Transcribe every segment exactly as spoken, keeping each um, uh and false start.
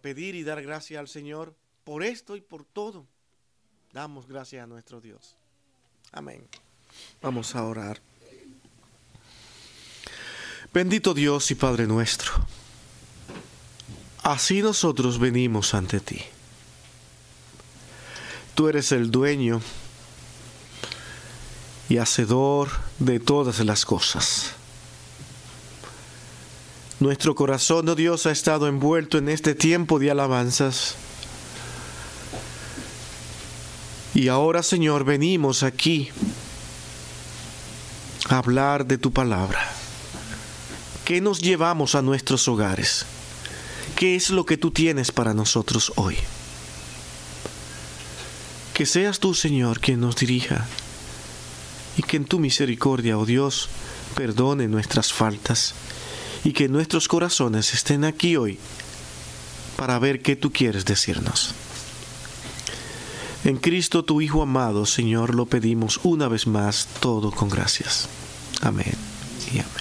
pedir y dar gracias al Señor por esto y por todo. Damos gracias a nuestro Dios. Amén. Vamos a orar. Bendito Dios y Padre nuestro, así nosotros venimos ante ti. Tú eres el dueño y hacedor de todas las cosas. Nuestro corazón, oh Dios, ha estado envuelto en este tiempo de alabanzas. Y ahora, Señor, venimos aquí a hablar de tu palabra. ¿Qué nos llevamos a nuestros hogares? ¿Qué es lo que tú tienes para nosotros hoy? Que seas tú, Señor, quien nos dirija, y que en tu misericordia, oh Dios, perdone nuestras faltas, y que nuestros corazones estén aquí hoy para ver qué tú quieres decirnos. En Cristo, tu Hijo amado, Señor, lo pedimos una vez más, todo con gracias. Amén y amén.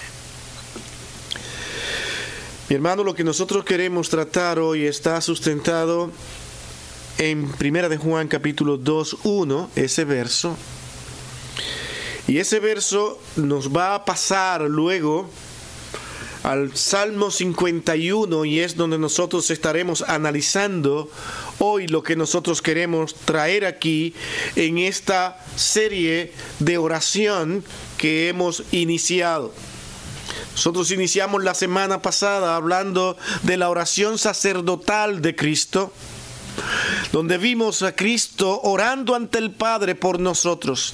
Mi hermano, lo que nosotros queremos tratar hoy está sustentado en Primera de Juan capítulo dos, uno, ese verso. Y ese verso nos va a pasar luego al Salmo cincuenta y uno, y es donde nosotros estaremos analizando hoy lo que nosotros queremos traer aquí en esta serie de oración que hemos iniciado. Nosotros iniciamos la semana pasada hablando de la oración sacerdotal de Cristo, donde vimos a Cristo orando ante el Padre por nosotros.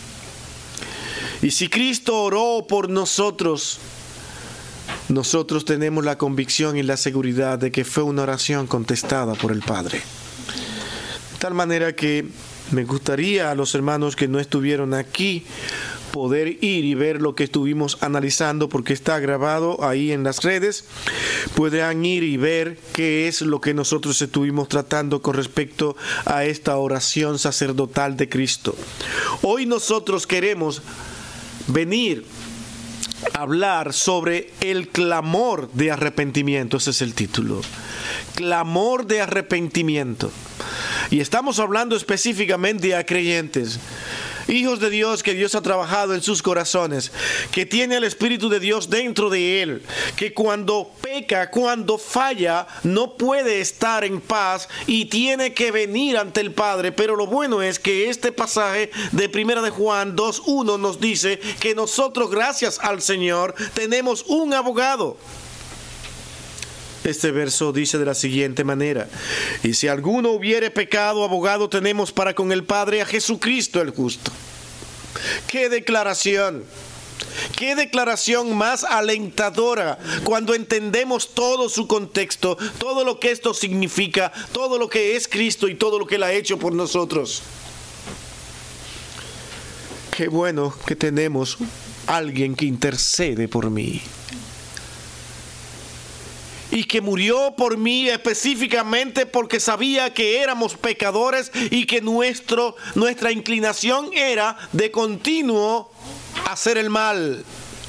Y si Cristo oró por nosotros, nosotros tenemos la convicción y la seguridad de que fue una oración contestada por el Padre. De tal manera que me gustaría a los hermanos que no estuvieron aquí poder ir y ver lo que estuvimos analizando, porque está grabado ahí en las redes. Podrán ir y ver qué es lo que nosotros estuvimos tratando con respecto a esta oración sacerdotal de Cristo. Hoy nosotros queremos venir a hablar sobre el clamor de arrepentimiento. Ese es el título. Clamor de arrepentimiento. Y estamos hablando específicamente a creyentes, hijos de Dios, que Dios ha trabajado en sus corazones, que tiene el Espíritu de Dios dentro de él, que cuando peca, cuando falla, no puede estar en paz y tiene que venir ante el Padre. Pero lo bueno es que este pasaje de Primera de Juan dos, uno nos dice que nosotros, gracias al Señor, tenemos un abogado. Este verso dice de la siguiente manera: y si alguno hubiere pecado, abogado tenemos para con el Padre a Jesucristo el justo. ¡Qué declaración! ¡Qué declaración más alentadora cuando entendemos todo su contexto, todo lo que esto significa, todo lo que es Cristo y todo lo que Él ha hecho por nosotros! ¡Qué bueno que tenemos alguien que intercede por mí! Y que murió por mí específicamente porque sabía que éramos pecadores y que nuestro, nuestra inclinación era de continuo hacer el mal.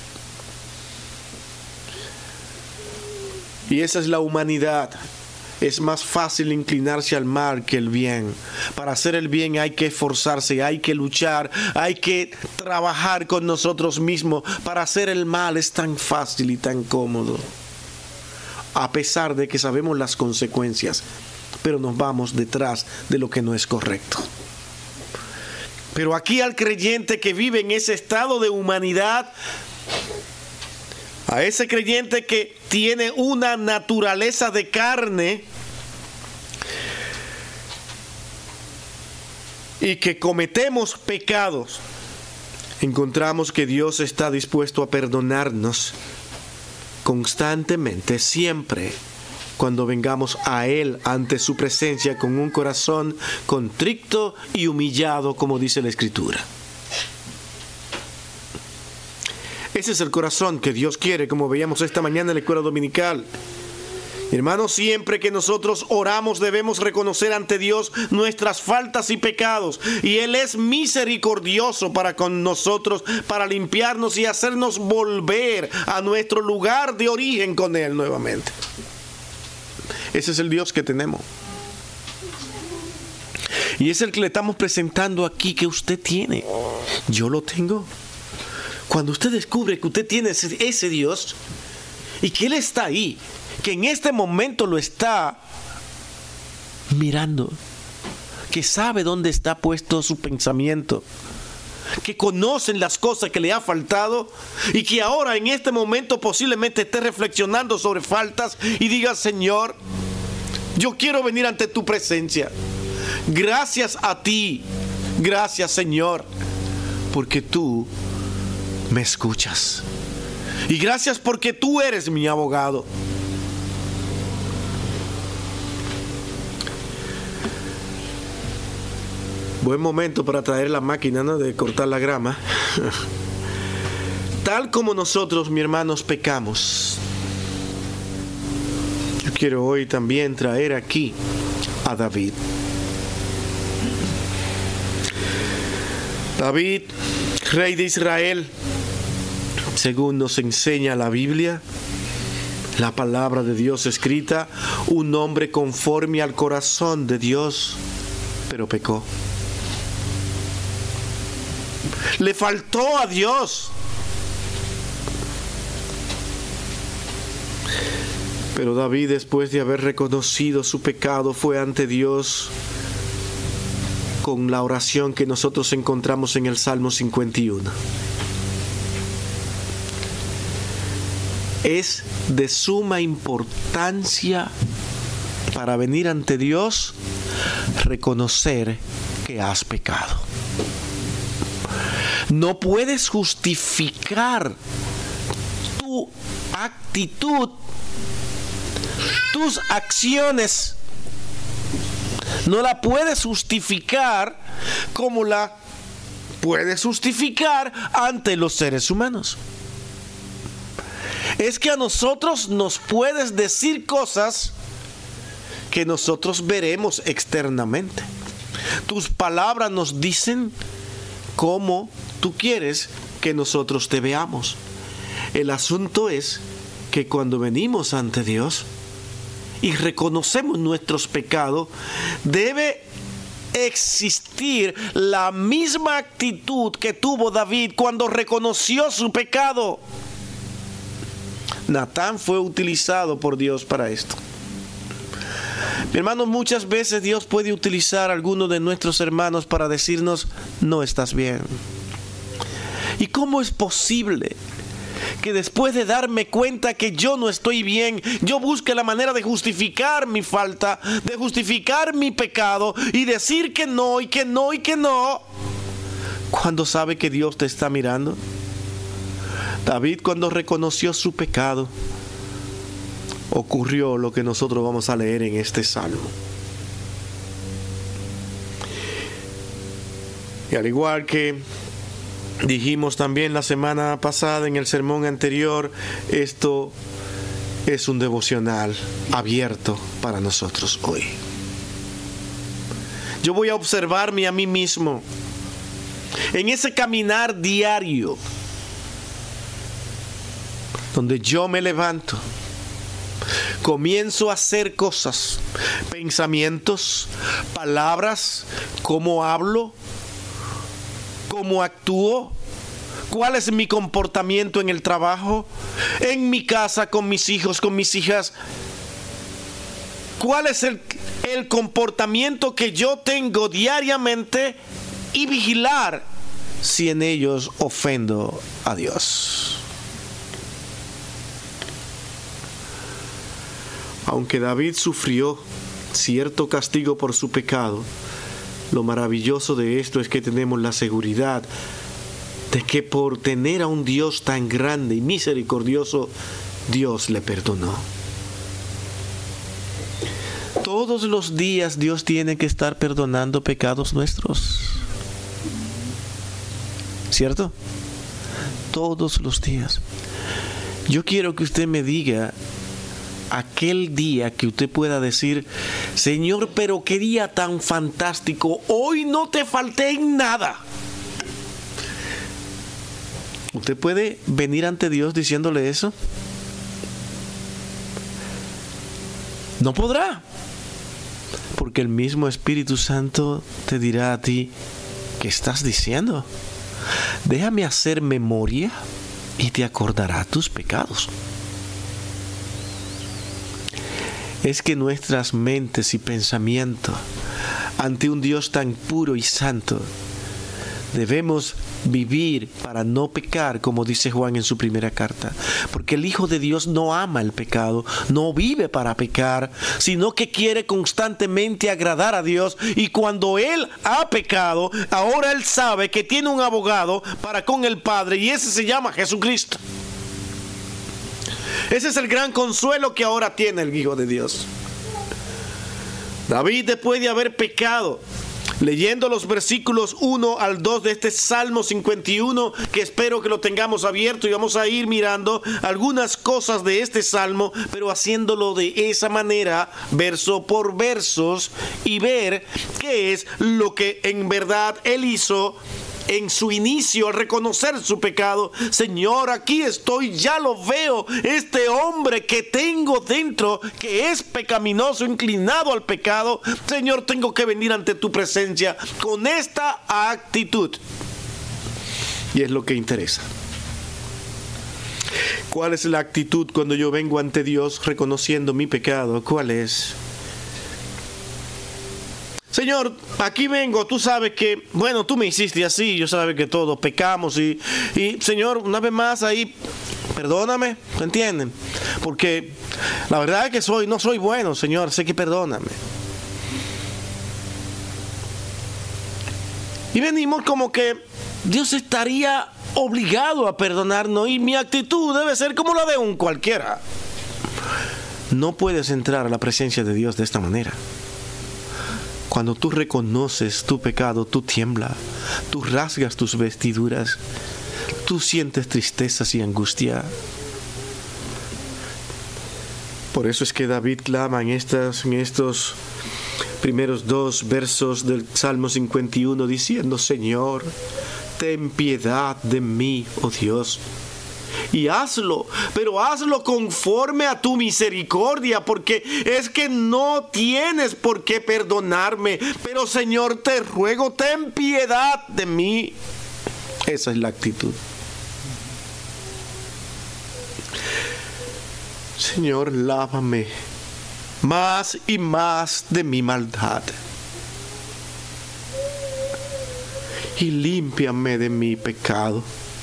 Y esa es la humanidad. Es más fácil inclinarse al mal que el bien. Para hacer el bien hay que esforzarse, hay que luchar, hay que trabajar con nosotros mismos. Para hacer el mal es tan fácil y tan cómodo, a pesar de que sabemos las consecuencias, pero nos vamos detrás de lo que no es correcto. Pero aquí al creyente que vive en ese estado de humanidad, a ese creyente que tiene una naturaleza de carne y que cometemos pecados, encontramos que Dios está dispuesto a perdonarnos constantemente, siempre, cuando vengamos a Él ante su presencia con un corazón contrito y humillado, como dice la Escritura. Ese es el corazón que Dios quiere, como veíamos esta mañana en la escuela dominical. Hermanos, siempre que nosotros oramos debemos reconocer ante Dios nuestras faltas y pecados, y Él es misericordioso para con nosotros, para limpiarnos y hacernos volver a nuestro lugar de origen con Él nuevamente. Ese es el Dios que tenemos. Y es el que le estamos presentando aquí que usted tiene. Yo lo tengo. Cuando usted descubre que usted tiene ese, ese Dios y que Él está ahí, que en este momento lo está mirando, que sabe dónde está puesto su pensamiento, que conocen las cosas que le ha faltado y que ahora en este momento posiblemente esté reflexionando sobre faltas y diga: Señor, yo quiero venir ante tu presencia. Gracias a ti, gracias Señor, porque tú me escuchas. Y gracias porque tú eres mi abogado. Buen momento para traer la máquina, ¿no?, de cortar la grama. Tal como nosotros, mis hermanos, pecamos, yo quiero hoy también traer aquí a David. David, rey de Israel, según nos enseña la Biblia, la palabra de Dios escrita, un hombre conforme al corazón de Dios, pero pecó. Le faltó a Dios. Pero David, después de haber reconocido su pecado, fue ante Dios con la oración que nosotros encontramos en el Salmo cincuenta y uno. Es de suma importancia para venir ante Dios reconocer que has pecado. No puedes justificar tu actitud, tus acciones. No la puedes justificar como la puedes justificar ante los seres humanos. Es que a nosotros nos puedes decir cosas que nosotros veremos externamente. Tus palabras nos dicen cómo tú quieres que nosotros te veamos. El asunto es que cuando venimos ante Dios y reconocemos nuestros pecados, debe existir la misma actitud que tuvo David cuando reconoció su pecado. Natán fue utilizado por Dios para esto. Mi hermano, muchas veces Dios puede utilizar a algunos de nuestros hermanos para decirnos: no estás bien. ¿Y cómo es posible que después de darme cuenta que yo no estoy bien, yo busque la manera de justificar mi falta, de justificar mi pecado y decir que no y que no y que no, cuando sabe que Dios te está mirando? David, cuando reconoció su pecado, ocurrió lo que nosotros vamos a leer en este salmo. Y al igual que dijimos también la semana pasada en el sermón anterior, esto es un devocional abierto para nosotros hoy. Yo voy a observarme a mí mismo en ese caminar diario donde yo me levanto, comienzo a hacer cosas, pensamientos, palabras, cómo hablo, cómo actúo, cuál es mi comportamiento en el trabajo, en mi casa, con mis hijos, con mis hijas. ¿Cuál es el, el comportamiento que yo tengo diariamente? Y vigilar si en ellos ofendo a Dios. Aunque David sufrió cierto castigo por su pecado, lo maravilloso de esto es que tenemos la seguridad de que por tener a un Dios tan grande y misericordioso, Dios le perdonó. Todos los días Dios tiene que estar perdonando pecados nuestros, ¿cierto? Todos los días. Yo quiero que usted me diga aquel día que usted pueda decir: Señor, pero qué día tan fantástico, hoy no te falté en nada. ¿Usted puede venir ante Dios diciéndole eso? No podrá. Porque el mismo Espíritu Santo te dirá a ti, ¿qué estás diciendo? Déjame hacer memoria y te acordará tus pecados. Es que nuestras mentes y pensamientos ante un Dios tan puro y santo, debemos vivir para no pecar, como dice Juan en su primera carta. Porque el Hijo de Dios no ama el pecado, no vive para pecar, sino que quiere constantemente agradar a Dios. Y cuando Él ha pecado, ahora Él sabe que tiene un abogado para con el Padre, y ese se llama Jesucristo. Ese es el gran consuelo que ahora tiene el Hijo de Dios. David, después de haber pecado, leyendo los versículos uno al dos de este Salmo cincuenta y uno, que espero que lo tengamos abierto, y vamos a ir mirando algunas cosas de este Salmo, pero haciéndolo de esa manera, verso por versos, y ver qué es lo que en verdad Él hizo en su inicio al reconocer su pecado. Señor, aquí estoy, ya lo veo, este hombre que tengo dentro, que es pecaminoso, inclinado al pecado. Señor, tengo que venir ante tu presencia con esta actitud. Y es lo que interesa. ¿Cuál es la actitud cuando yo vengo ante Dios reconociendo mi pecado? ¿Cuál es? Señor, aquí vengo, tú sabes que, bueno, tú me hiciste así, yo sabes que todos pecamos y, y Señor, una vez más ahí, perdóname, ¿me entienden? Porque la verdad es que soy, no soy bueno, Señor, sé que perdóname. Y venimos como que Dios estaría obligado a perdonarnos, y mi actitud debe ser como la de un cualquiera. No puedes entrar a la presencia de Dios de esta manera. Cuando tú reconoces tu pecado, tú tiemblas, tú rasgas tus vestiduras, tú sientes tristezas y angustia. Por eso es que David clama en, estas, en estos primeros dos versos del Salmo cincuenta y uno diciendo: Señor, ten piedad de mí, oh Dios. Y hazlo, pero hazlo conforme a tu misericordia, porque es que no tienes por qué perdonarme. Pero Señor, te ruego, ten piedad de mí. Esa es la actitud. Señor, lávame más y más de mi maldad, y límpiame de mi pecado.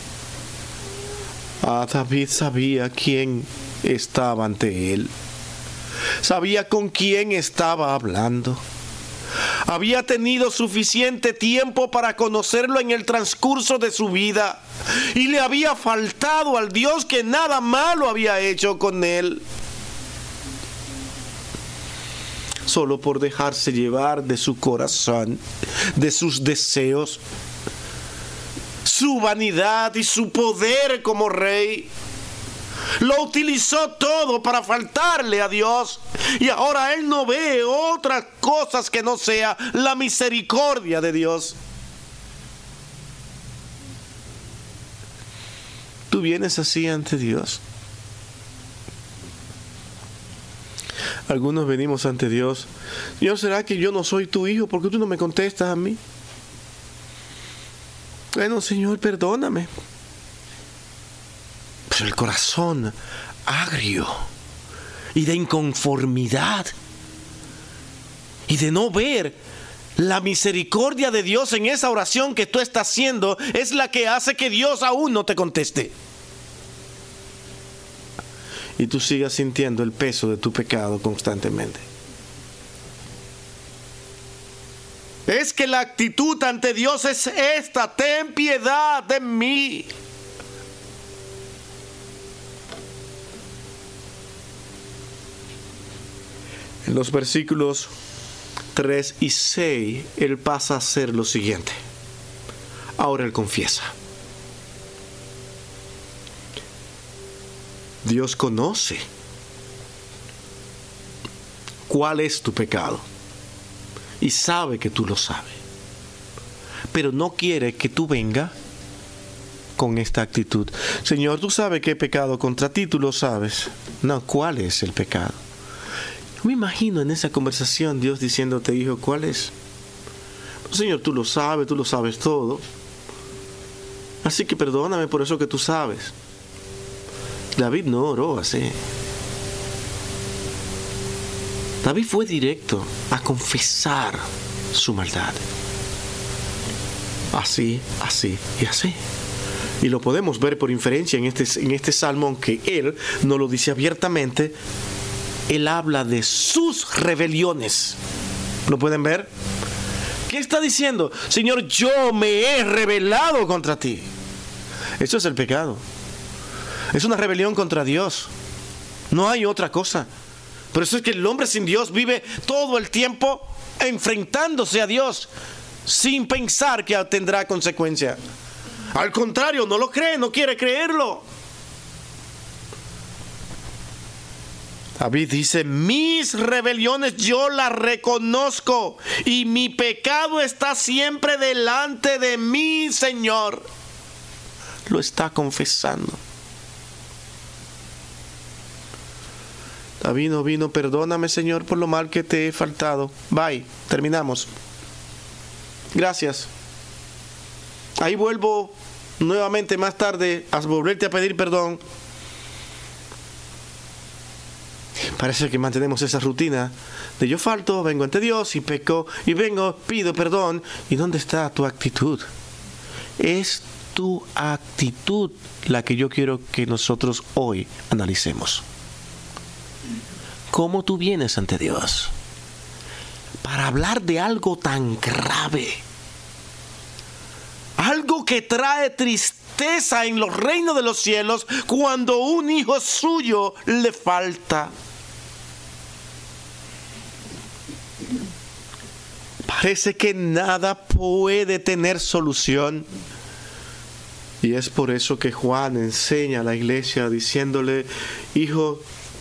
Ah, David sabía quién estaba ante él. Sabía con quién estaba hablando. Había tenido suficiente tiempo para conocerlo en el transcurso de su vida, y le había faltado al Dios que nada malo había hecho con él. Solo por dejarse llevar de su corazón, de sus deseos, su vanidad y su poder como rey, lo utilizó todo para faltarle a Dios, y ahora él no ve otras cosas que no sea la misericordia de Dios. ¿Tú vienes así ante Dios? Algunos venimos ante Dios: Señor, ¿será que yo no soy tu hijo? ¿Por qué tú no me contestas a mí? Bueno, Señor, perdóname. Pero el corazón agrio y de inconformidad y de no ver la misericordia de Dios en esa oración que tú estás haciendo es la que hace que Dios aún no te conteste. Y tú sigas sintiendo el peso de tu pecado constantemente. Es que la actitud ante Dios es esta: ten piedad de mí. En los versículos tres y seis, él pasa a hacer lo siguiente. Ahora él confiesa. Dios conoce cuál es tu pecado y sabe que tú lo sabes, pero no quiere que tú vengas con esta actitud: Señor, tú sabes que he pecado contra ti, tú lo sabes. No, ¿cuál es el pecado? Me imagino en esa conversación Dios diciéndote, hijo, ¿cuál es? Pues, Señor, tú lo sabes, tú lo sabes todo. Así que perdóname por eso que tú sabes. David no oró así. David fue directo a confesar su maldad. Así, así y así. Y lo podemos ver por inferencia en este, en este salmo, aunque él no lo dice abiertamente. Él habla de sus rebeliones. ¿Lo pueden ver? ¿Qué está diciendo? Señor, yo me he rebelado contra ti. Eso es el pecado. Es una rebelión contra Dios. No hay otra cosa. Por eso es que el hombre sin Dios vive todo el tiempo enfrentándose a Dios sin pensar que tendrá consecuencia. Al contrario, no lo cree, no quiere creerlo. David dice, mis rebeliones yo las reconozco y mi pecado está siempre delante de mí, Señor. Lo está confesando. David no vino, perdóname, Señor, por lo mal que te he faltado. Bye, terminamos. Gracias. Ahí vuelvo nuevamente más tarde a volverte a pedir perdón. Parece que mantenemos esa rutina de yo falto, vengo ante Dios y peco, y vengo, pido perdón. ¿Y dónde está tu actitud? Es tu actitud la que yo quiero que nosotros hoy analicemos. ¿Cómo tú vienes ante Dios para hablar de algo tan grave? Algo que trae tristeza en los reinos de los cielos cuando un hijo suyo le falta. Parece que nada puede tener solución. Y es por eso que Juan enseña a la iglesia diciéndole, hijo,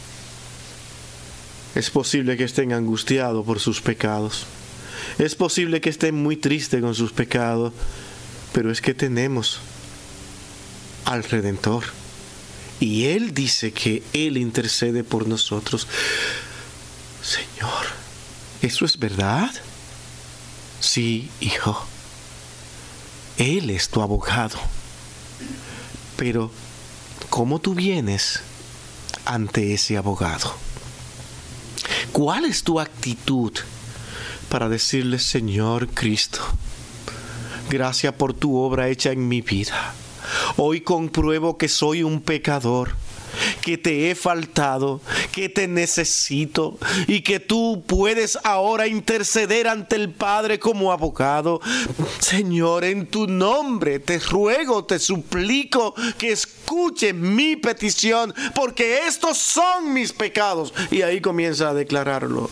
es posible que estén angustiados por sus pecados. Es posible que estén muy tristes con sus pecados. Pero es que tenemos al Redentor. Y Él dice que Él intercede por nosotros. Señor, ¿eso es verdad? Sí, hijo. Él es tu abogado. Pero, ¿cómo tú vienes ante ese abogado? ¿Cuál es tu actitud para decirle, Señor Cristo, gracias por tu obra hecha en mi vida? Hoy compruebo que soy un pecador, que te he faltado, que te necesito y que tú puedes ahora interceder ante el Padre como abogado. Señor, en tu nombre te ruego, te suplico que escuches mi petición, porque estos son mis pecados. Y ahí comienza a declararlo.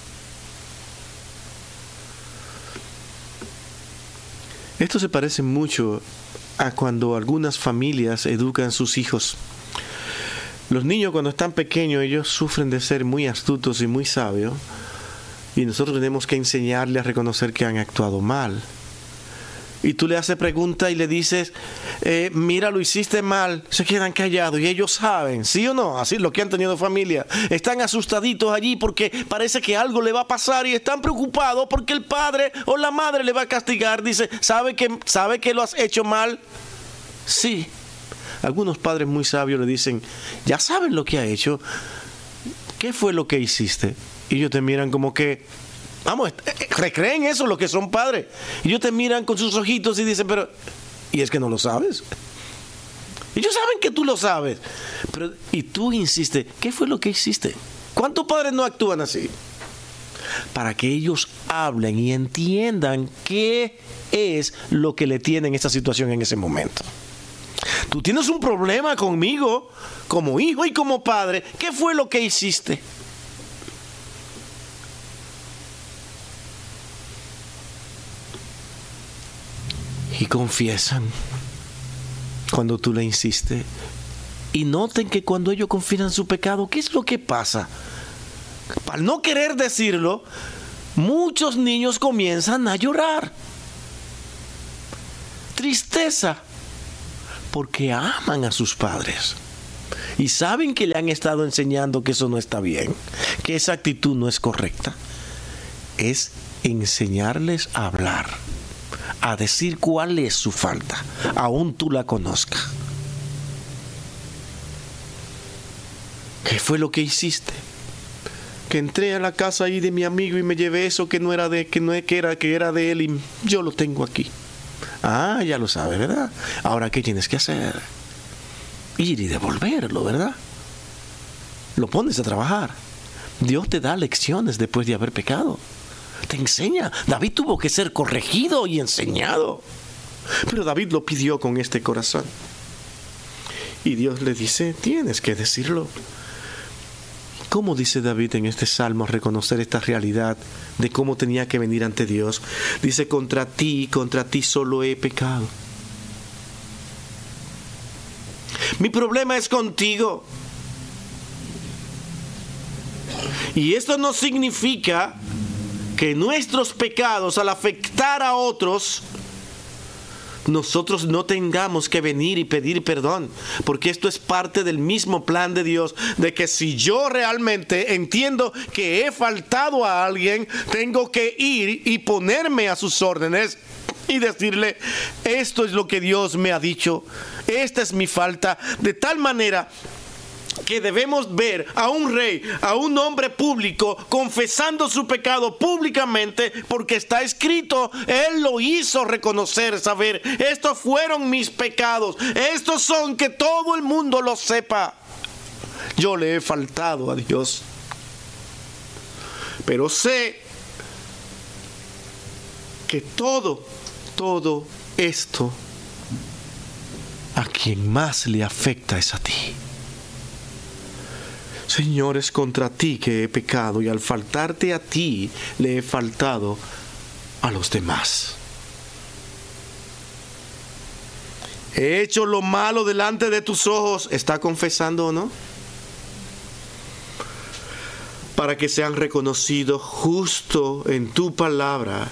Esto se parece mucho a cuando algunas familias educan a sus hijos. Los niños cuando están pequeños, ellos sufren de ser muy astutos y muy sabios, y nosotros tenemos que enseñarles a reconocer que han actuado mal. Y tú le haces preguntas y le dices, eh, mira, lo hiciste mal. Se quedan callados y ellos saben, ¿sí o no? Así los que han tenido familia. Están asustaditos allí porque parece que algo le va a pasar y están preocupados porque el padre o la madre le va a castigar. Dice, ¿sabe que, ¿sabe que lo has hecho mal? Sí. Algunos padres muy sabios le dicen, ya saben lo que ha hecho. ¿Qué fue lo que hiciste? Y ellos te miran como que, vamos, recreen eso los que son padres. Y ellos te miran con sus ojitos y dicen, pero, ¿y es que no lo sabes? Ellos saben que tú lo sabes. Pero, y tú insistes, ¿qué fue lo que hiciste? ¿Cuántos padres no actúan así? Para que ellos hablen y entiendan qué es lo que le tiene en esta situación en ese momento. Tú tienes un problema conmigo, como hijo y como padre. ¿Qué fue lo que hiciste? Y confiesan cuando tú le insistes. Y noten que cuando ellos confiesan su pecado, ¿qué es lo que pasa? Al no querer decirlo, muchos niños comienzan a llorar. Tristeza. Porque aman a sus padres. y saben que le han estado enseñando que eso no está bien, que esa actitud no es correcta, es enseñarles a hablar, a decir cuál es su falta, aún tú la conozcas. ¿Qué fue lo que hiciste? Que entré a la casa ahí de mi amigo y me llevé eso que no era de, que no que era, que era de él, y yo lo tengo aquí. Ah, ya lo sabes, ¿verdad? Ahora, ¿qué tienes que hacer? Ir y devolverlo, ¿verdad? Lo pones a trabajar. Dios te da lecciones después de haber pecado. Te enseña. David tuvo que ser corregido y enseñado. Pero David lo pidió con este corazón. Y Dios le dice, tienes que decirlo. ¿Cómo dice David en este salmo reconocer esta realidad de cómo tenía que venir ante Dios? Dice, contra ti, contra ti solo he pecado. Mi problema es contigo. Y esto no significa que nuestros pecados, al afectar a otros, nosotros no tengamos que venir y pedir perdón, porque esto es parte del mismo plan de Dios, de que si yo realmente entiendo que he faltado a alguien, tengo que ir y ponerme a sus órdenes y decirle, esto es lo que Dios me ha dicho, esta es mi falta, de tal manera que debemos ver a un rey, a un hombre público, confesando su pecado públicamente, porque está escrito, él lo hizo reconocer, saber, estos fueron mis pecados, estos son, que todo el mundo lo sepa. Yo le he faltado a Dios, pero sé que todo, todo esto, a quien más le afecta es a ti. Señor, es contra ti que he pecado, y al faltarte a ti, le he faltado a los demás. He hecho lo malo delante de tus ojos. ¿Está confesando o no? Para que sean reconocidos justo en tu palabra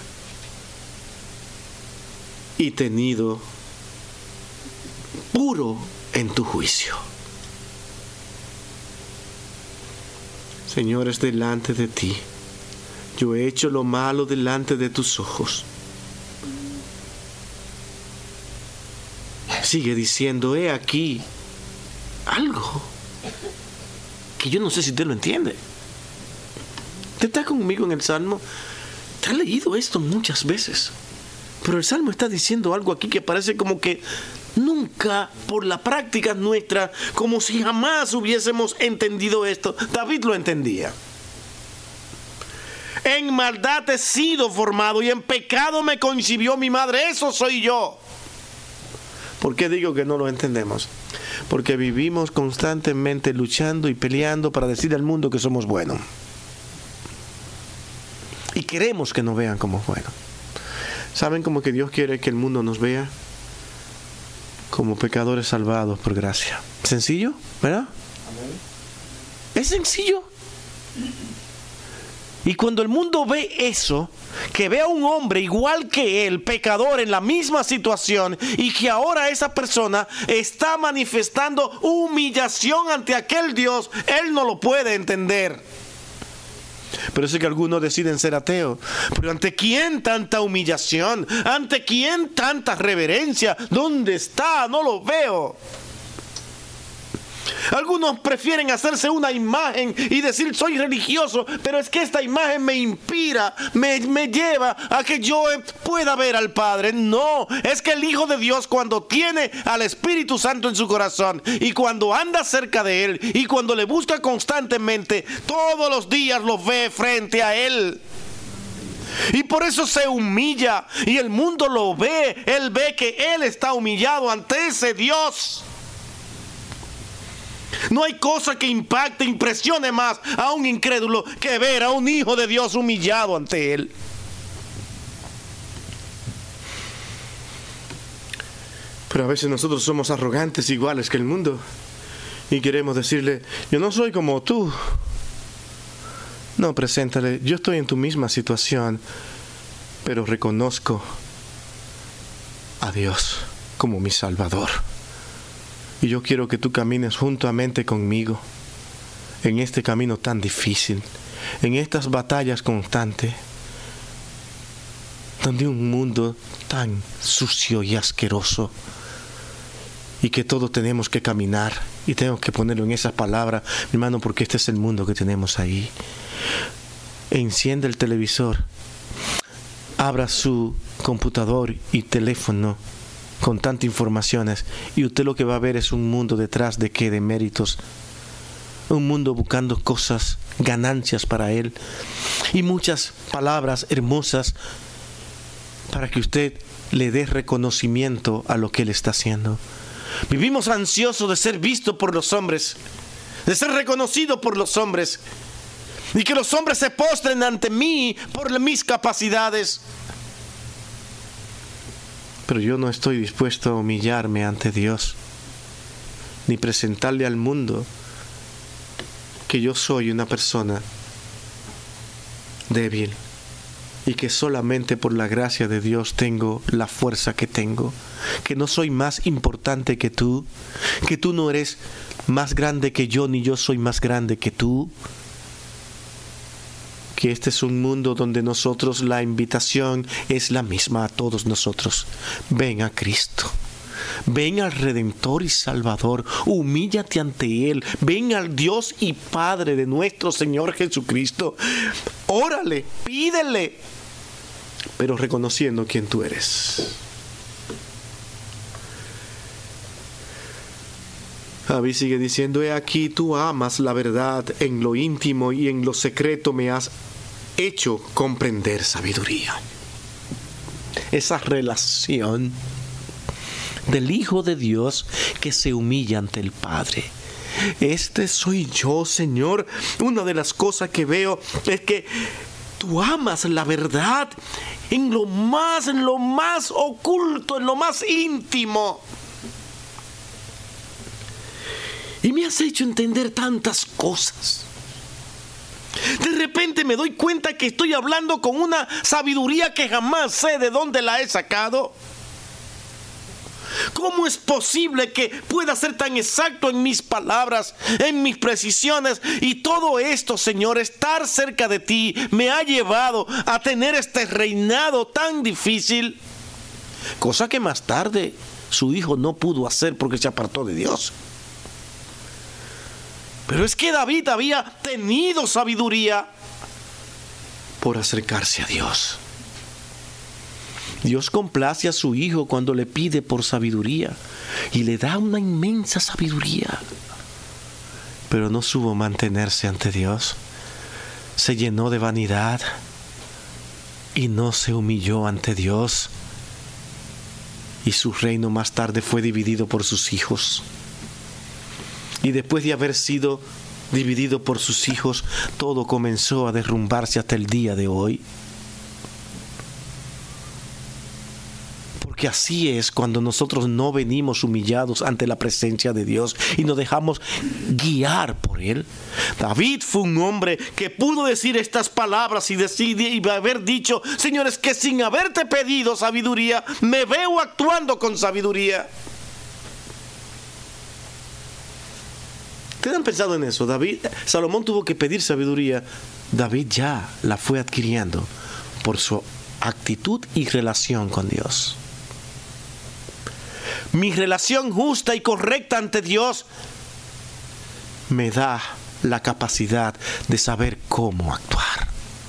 y tenido puro en tu juicio. Señor, es delante de ti. Yo he hecho lo malo delante de tus ojos. Sigue diciendo, he aquí algo que yo no sé si usted lo entiende. Usted está conmigo en el Salmo. Te ha leído esto muchas veces. Pero el Salmo está diciendo algo aquí que parece como que nunca, por la práctica nuestra, como si jamás hubiésemos entendido esto. David lo entendía. En maldad he sido formado y en pecado me concibió mi madre. Eso soy yo. ¿Por qué digo que no lo entendemos? Porque vivimos constantemente luchando y peleando para decir al mundo que somos buenos. Y queremos que nos vean como buenos. ¿Saben cómo que Dios quiere que el mundo nos vea? Como pecadores salvados por gracia. ¿Sencillo? ¿Verdad? Amén. Es sencillo. Y cuando el mundo ve eso, que ve a un hombre igual que él, pecador en la misma situación, y que ahora esa persona está manifestando humillación ante aquel Dios, él no lo puede entender. Pero es que algunos deciden ser ateos. Pero ¿ante quién tanta humillación? ¿Ante quién tanta reverencia? ¿Dónde está? No lo veo. Algunos prefieren hacerse una imagen y decir soy religioso, pero es que esta imagen me inspira, me, me lleva a que yo pueda ver al Padre. No, es que el Hijo de Dios, cuando tiene al Espíritu Santo en su corazón y cuando anda cerca de Él y cuando le busca constantemente, todos los días lo ve frente a Él. Y por eso se humilla y el mundo lo ve. Él ve que Él está humillado ante ese Dios. No hay cosa que impacte, impresione más a un incrédulo que ver a un hijo de Dios humillado ante Él. Pero a veces nosotros somos arrogantes iguales que el mundo y queremos decirle, yo no soy como tú. No, preséntale, yo estoy en tu misma situación, pero reconozco a Dios como mi Salvador. Y yo quiero que tú camines juntamente conmigo en este camino tan difícil, en estas batallas constantes, donde un mundo tan sucio y asqueroso, y que todos tenemos que caminar, y tengo que ponerlo en esas palabras, mi hermano, porque este es el mundo que tenemos ahí. Enciende el televisor, abra su computador y teléfono con tantas informaciones, y usted lo que va a ver es un mundo detrás de qué, de méritos, un mundo buscando cosas, ganancias para él, y muchas palabras hermosas para que usted le dé reconocimiento a lo que él está haciendo. Vivimos ansiosos de ser visto por los hombres, de ser reconocido por los hombres, y que los hombres se postren ante mí por mis capacidades. Pero yo no estoy dispuesto a humillarme ante Dios, ni presentarle al mundo que yo soy una persona débil y que solamente por la gracia de Dios tengo la fuerza que tengo, que no soy más importante que tú, que tú no eres más grande que yo, ni yo soy más grande que tú. Que este es un mundo donde nosotros, la invitación es la misma a todos nosotros. Ven a Cristo. Ven al Redentor y Salvador. Humíllate ante Él. Ven al Dios y Padre de nuestro Señor Jesucristo. Órale, pídele, pero reconociendo quién tú eres. David sigue diciendo: he aquí, tú amas la verdad en lo íntimo y en lo secreto me has hecho comprender sabiduría. Esa relación del Hijo de Dios que se humilla ante el Padre. Este soy yo, Señor. Una de las cosas que veo es que tú amas la verdad en lo más, en lo más oculto, en lo más íntimo. Y me has hecho entender tantas cosas. De repente me doy cuenta que estoy hablando con una sabiduría que jamás sé de dónde la he sacado. ¿Cómo es posible que pueda ser tan exacto en mis palabras, en mis precisiones? Y todo esto, Señor, estar cerca de ti me ha llevado a tener este reinado tan difícil. Cosa que más tarde su hijo no pudo hacer porque se apartó de Dios. Pero es que David había tenido sabiduría por acercarse a Dios. Dios complace a su hijo cuando le pide por sabiduría y le da una inmensa sabiduría. Pero no supo mantenerse ante Dios. Se llenó de vanidad y no se humilló ante Dios. Y su reino más tarde fue dividido por sus hijos. Y después de haber sido dividido por sus hijos, todo comenzó a derrumbarse hasta el día de hoy. Porque así es cuando nosotros no venimos humillados ante la presencia de Dios y nos dejamos guiar por Él. David fue un hombre que pudo decir estas palabras y, decir, y haber dicho: señores, que sin haberte pedido sabiduría, me veo actuando con sabiduría. ¿Ustedes han pensado en eso? David, Salomón tuvo que pedir sabiduría. David ya la fue adquiriendo por su actitud y relación con Dios. Mi relación justa y correcta ante Dios me da la capacidad de saber cómo actuar.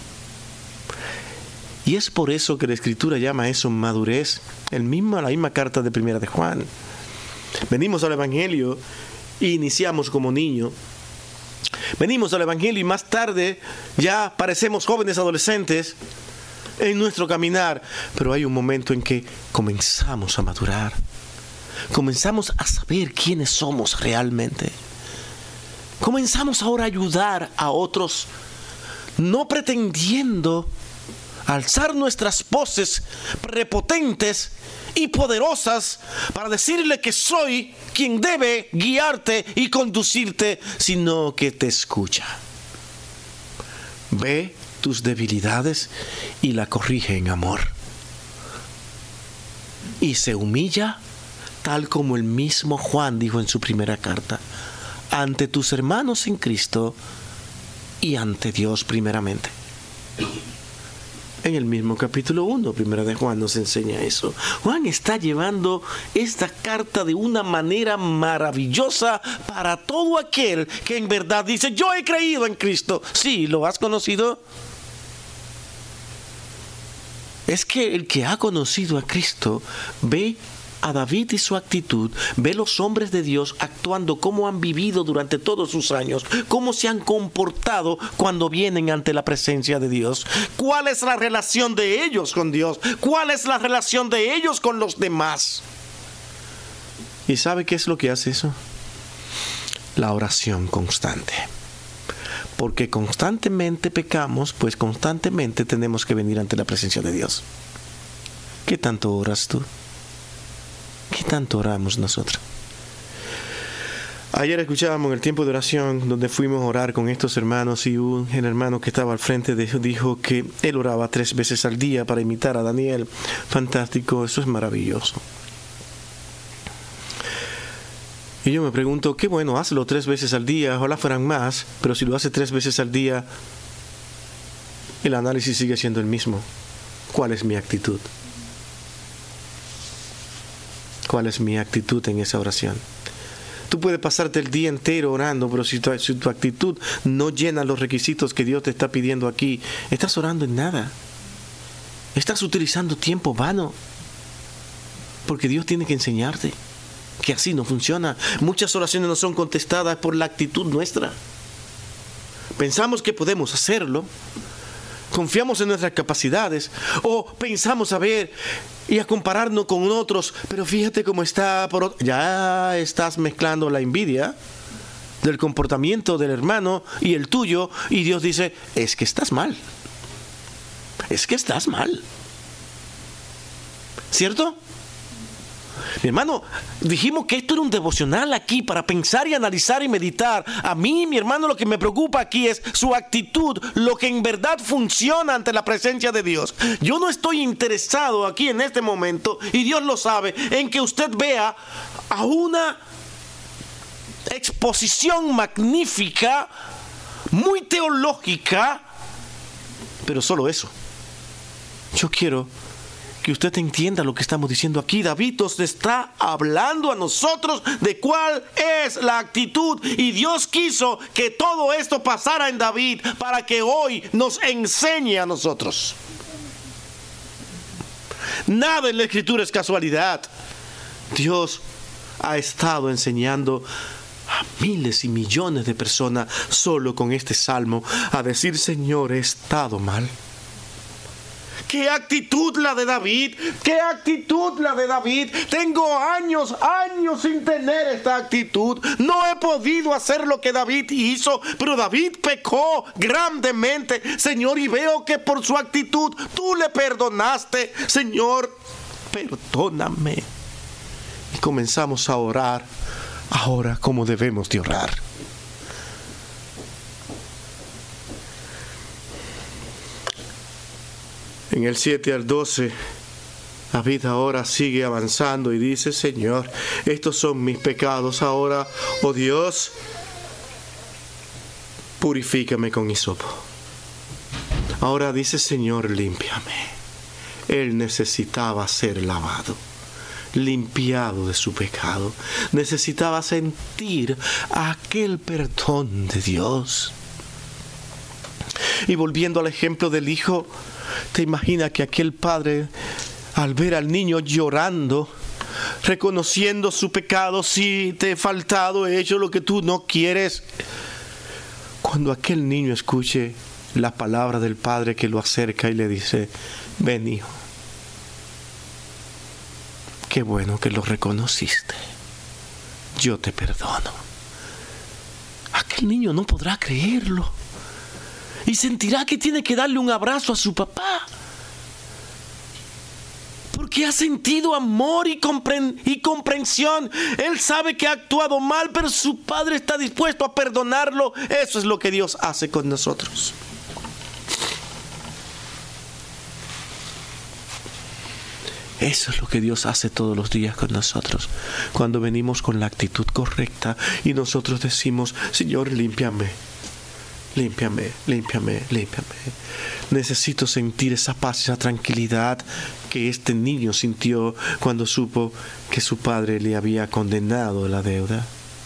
Y es por eso que la Escritura llama eso madurez. El mismo, la misma carta de Primera de Juan. Venimos al Evangelio y iniciamos como niños. Venimos al Evangelio y más tarde ya parecemos jóvenes adolescentes en nuestro caminar. Pero hay un momento en que comenzamos a madurar. Comenzamos a saber quiénes somos realmente. Comenzamos ahora a ayudar a otros, no pretendiendo alzar nuestras voces prepotentes y poderosas para decirle que soy quien debe guiarte y conducirte, sino que te escucha. Ve tus debilidades y la corrige en amor. Y se humilla tal como el mismo Juan dijo en su primera carta, ante tus hermanos en Cristo y ante Dios primeramente. En el mismo capítulo uno, primera de Juan, nos enseña eso. Juan está llevando esta carta de una manera maravillosa para todo aquel que en verdad dice, yo he creído en Cristo. Sí, ¿lo has conocido? Es que el que ha conocido a Cristo ve a David y su actitud, ve los hombres de Dios actuando, cómo han vivido durante todos sus años, cómo se han comportado cuando vienen ante la presencia de Dios, cuál es la relación de ellos con Dios, cuál es la relación de ellos con los demás. ¿Y sabe qué es lo que hace eso? La oración constante. Porque constantemente pecamos, pues constantemente tenemos que venir ante la presencia de Dios. ¿Qué tanto oras tú? ¿Qué tanto oramos nosotros? Ayer escuchábamos en el tiempo de oración donde fuimos a orar con estos hermanos y un hermano que estaba al frente de ellos dijo que él oraba tres veces al día para imitar a Daniel. Fantástico, eso es maravilloso. Y yo me pregunto, qué bueno, hazlo tres veces al día, ojalá fueran más, pero si lo hace tres veces al día, el análisis sigue siendo el mismo. ¿Cuál es mi actitud? ¿Cuál es mi actitud en esa oración? Tú puedes pasarte el día entero orando, pero si tu, si tu actitud no llena los requisitos que Dios te está pidiendo aquí, estás orando en nada. Estás utilizando tiempo vano. Porque Dios tiene que enseñarte que así no funciona. Muchas oraciones no son contestadas por la actitud nuestra. Pensamos que podemos hacerlo. Confiamos en nuestras capacidades o pensamos a ver y a compararnos con otros, pero fíjate cómo está por otro. Ya estás mezclando la envidia del comportamiento del hermano y el tuyo, y Dios dice, es que estás mal. Es que estás mal. ¿Cierto? Mi hermano, dijimos que esto era un devocional aquí para pensar y analizar y meditar. A mí, mi hermano, lo que me preocupa aquí es su actitud, lo que en verdad funciona ante la presencia de Dios. Yo no estoy interesado aquí en este momento, y Dios lo sabe, en que usted vea a una exposición magnífica, muy teológica, pero solo eso. Yo quiero que usted entienda lo que estamos diciendo aquí. David nos está hablando a nosotros de cuál es la actitud, y Dios quiso que todo esto pasara en David para que hoy nos enseñe a nosotros. Nada en la Escritura es casualidad. Dios ha estado enseñando a miles y millones de personas solo con este salmo a decir, Señor, he estado mal. ¿Qué actitud la de David? ¿Qué actitud la de David? Tengo años, años sin tener esta actitud. No he podido hacer lo que David hizo, pero David pecó grandemente, Señor, y veo que por su actitud tú le perdonaste. Señor, perdóname. Y comenzamos a orar ahora como debemos de orar. En el siete al doce, David ahora sigue avanzando y dice, Señor, estos son mis pecados ahora, oh Dios, purifícame con hisopo. Ahora dice, Señor, límpiame. Él necesitaba ser lavado, limpiado de su pecado. Necesitaba sentir aquel perdón de Dios. Y volviendo al ejemplo del hijo, ¿te imaginas que aquel padre, al ver al niño llorando, reconociendo su pecado, si te he faltado, he hecho lo que tú no quieres, cuando aquel niño escuche la palabra del padre que lo acerca y le dice, ven hijo, qué bueno que lo reconociste, yo te perdono? Aquel niño no podrá creerlo. Y sentirá que tiene que darle un abrazo a su papá. Porque ha sentido amor y, compren- y comprensión. Él sabe que ha actuado mal, pero su padre está dispuesto a perdonarlo. Eso es lo que Dios hace con nosotros. Eso es lo que Dios hace todos los días con nosotros. Cuando venimos con la actitud correcta y nosotros decimos, Señor, límpiame, límpiame, límpiame, límpiame. Necesito sentir esa paz, esa tranquilidad que este niño sintió cuando supo que su padre le había condenado la deuda.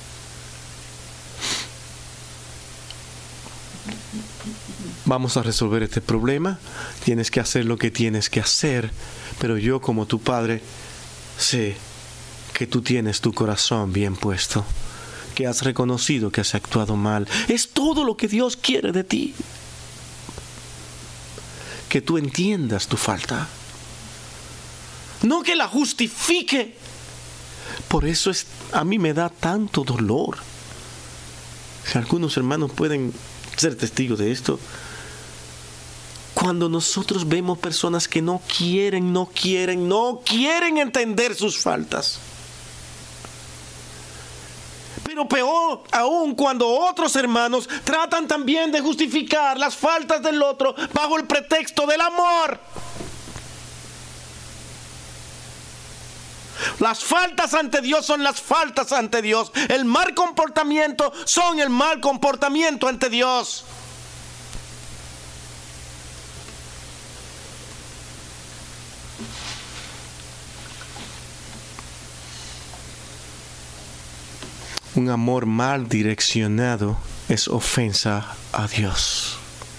Vamos a resolver este problema. Tienes que hacer lo que tienes que hacer. Pero yo, como tu padre, sé que tú tienes tu corazón bien puesto, que has reconocido que has actuado mal. Es todo lo que Dios quiere de ti. Que tú entiendas tu falta. No que la justifique. Por eso es, a mí me da tanto dolor. Si algunos hermanos pueden ser testigos de esto. Cuando nosotros vemos personas que no quieren, no quieren, no quieren entender sus faltas. Pero peor aún cuando otros hermanos tratan también de justificar las faltas del otro bajo el pretexto del amor. Las faltas ante Dios son las faltas ante Dios. El mal comportamiento son el mal comportamiento ante Dios. Un amor mal direccionado es ofensa a Dios.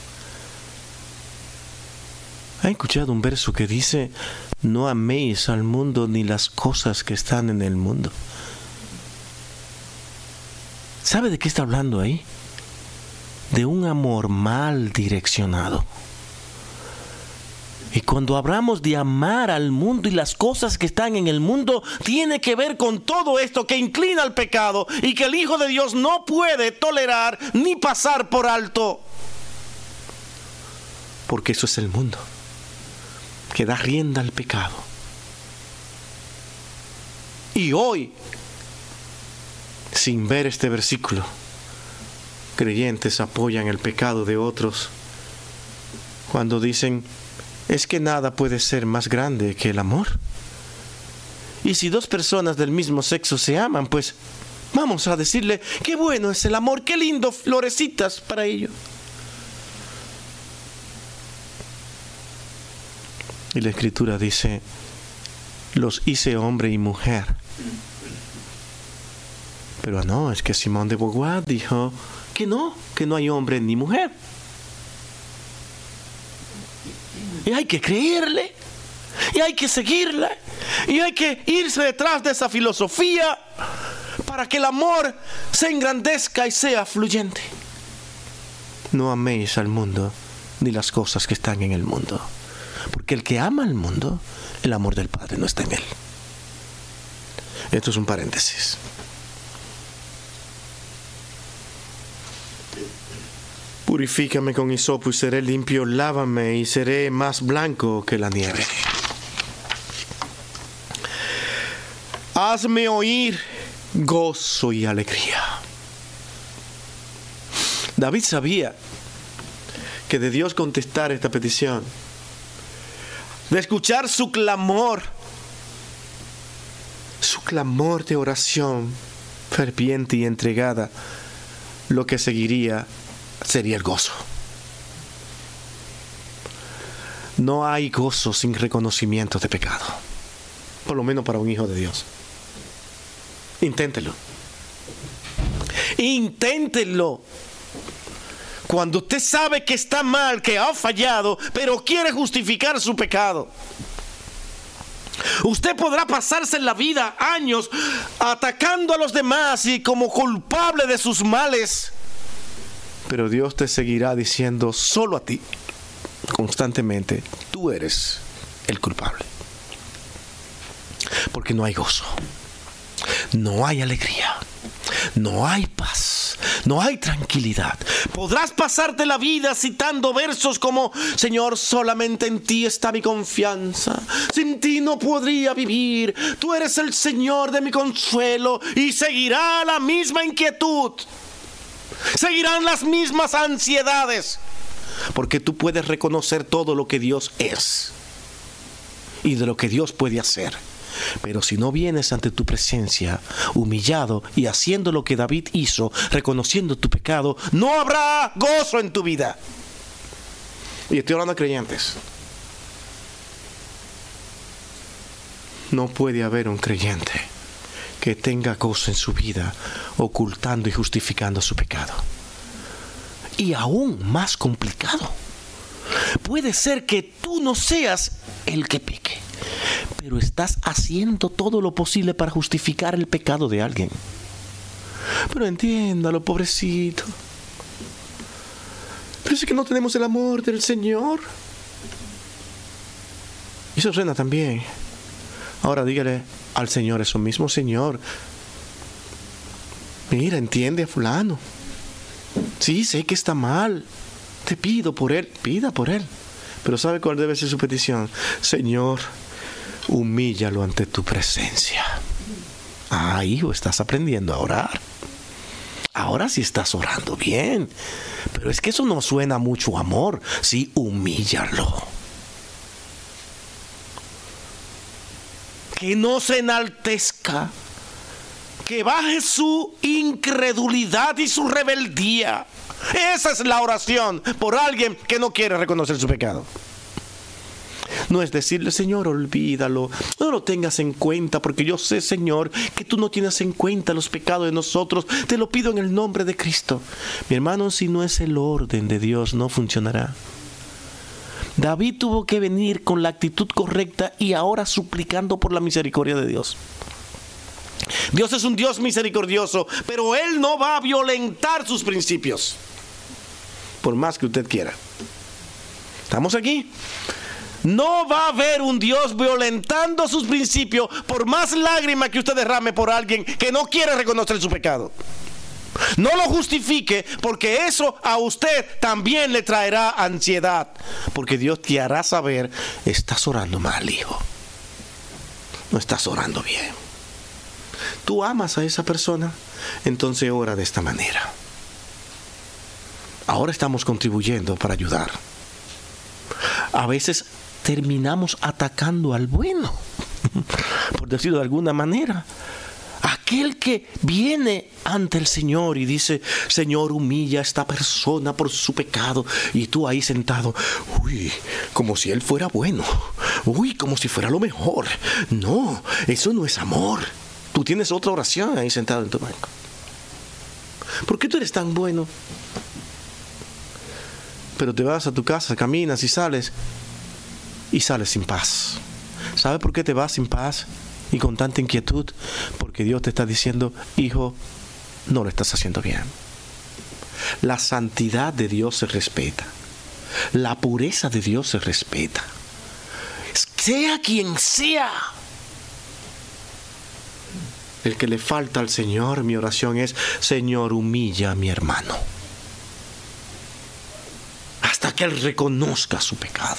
¿Ha escuchado un verso que dice, no améis al mundo ni las cosas que están en el mundo? ¿Sabe de qué está hablando ahí? De un amor mal direccionado. Y cuando hablamos de amar al mundo y las cosas que están en el mundo, tiene que ver con todo esto que inclina al pecado y que el Hijo de Dios no puede tolerar ni pasar por alto. Porque eso es el mundo, que da rienda al pecado. Y hoy, sin ver este versículo, creyentes apoyan el pecado de otros cuando dicen, es que nada puede ser más grande que el amor. Y si dos personas del mismo sexo se aman, pues vamos a decirle, qué bueno es el amor, qué lindo, florecitas para ello. Y la Escritura dice, los hice hombre y mujer. Pero no, es que Simón de Beauvoir dijo que no, que no hay hombre ni mujer. Y hay que creerle, y hay que seguirle, y hay que irse detrás de esa filosofía para que el amor se engrandezca y sea fluyente. No améis al mundo ni las cosas que están en el mundo, porque el que ama al mundo, el amor del Padre no está en él. Esto es un paréntesis. Purifícame con hisopo y seré limpio, lávame y seré más blanco que la nieve. Hazme oír gozo y alegría. David sabía que de Dios contestar esta petición, de escuchar su clamor, su clamor de oración ferviente y entregada, lo que seguiría sería el gozo. No hay gozo sin reconocimiento de pecado, por lo menos para un hijo de Dios. Inténtelo. Inténtelo. Cuando usted sabe que está mal, que ha fallado, pero quiere justificar su pecado. Usted podrá pasarse en la vida años atacando a los demás y como culpable de sus males. Pero Dios te seguirá diciendo solo a ti, constantemente, tú eres el culpable. Porque no hay gozo, no hay alegría, no hay paz, no hay tranquilidad. Podrás pasarte la vida citando versos como, Señor, solamente en ti está mi confianza, sin ti no podría vivir, tú eres el Señor de mi consuelo, y seguirá la misma inquietud. Seguirán las mismas ansiedades, porque tú puedes reconocer todo lo que Dios es. y de lo que Dios puede hacer. Pero si no vienes ante tu presencia, humillado y haciendo lo que David hizo, reconociendo tu pecado, no habrá gozo en tu vida. Y estoy hablando a creyentes. No puede haber un creyente que tenga gozo en su vida, ocultando y justificando su pecado. Y aún más complicado, puede ser que tú no seas el que peque, pero estás haciendo todo lo posible para justificar el pecado de alguien. Pero entiéndalo, pobrecito. Pero es que no tenemos el amor del Señor. Y eso suena también. Ahora dígale al Señor eso mismo: Señor, mira, entiende a fulano. Sí, sé que está mal. Te pido por él. Pida por él. Pero ¿sabe cuál debe ser su petición? Señor, humíllalo ante tu presencia. Ah, hijo, estás aprendiendo a orar. Ahora sí estás orando bien. Pero es que eso no suena mucho amor. Sí, humíllalo. Que no se enaltezca. Que baje su incredulidad y su rebeldía. Esa es la oración por alguien que no quiere reconocer su pecado. No es decirle: Señor, olvídalo, no lo tengas en cuenta, porque yo sé, Señor, que tú no tienes en cuenta los pecados de nosotros. Te lo pido en el nombre de Cristo. Mi hermano, si no es el orden de Dios, no funcionará. David tuvo que venir con la actitud correcta y ahora suplicando por la misericordia de Dios. Dios es un Dios misericordioso, pero Él no va a violentar sus principios, por más que usted quiera. ¿Estamos aquí? No va a haber un Dios violentando sus principios por más lágrimas que usted derrame por alguien que no quiere reconocer su pecado. No lo justifique, porque eso a usted también le traerá ansiedad, porque Dios te hará saber: estás orando mal, hijo. No estás orando bien. Tú amas a esa persona, entonces ora de esta manera. Ahora estamos contribuyendo para ayudar. A veces terminamos atacando al bueno, por decirlo de alguna manera. Aquel que viene ante el Señor y dice: Señor, humilla a esta persona por su pecado. Y tú ahí sentado, uy, como si él fuera bueno. Uy, como si fuera lo mejor. No, eso no es amor. Tú tienes otra oración ahí sentado en tu banco. ¿Por qué tú eres tan bueno? Pero te vas a tu casa, caminas y sales, y sales sin paz. ¿Sabe por qué te vas sin paz y con tanta inquietud? Porque Dios te está diciendo: hijo, no lo estás haciendo bien. La santidad de Dios se respeta. La pureza de Dios se respeta. Sea quien sea el que le falta al Señor, mi oración es: Señor, humilla a mi hermano hasta que él reconozca su pecado.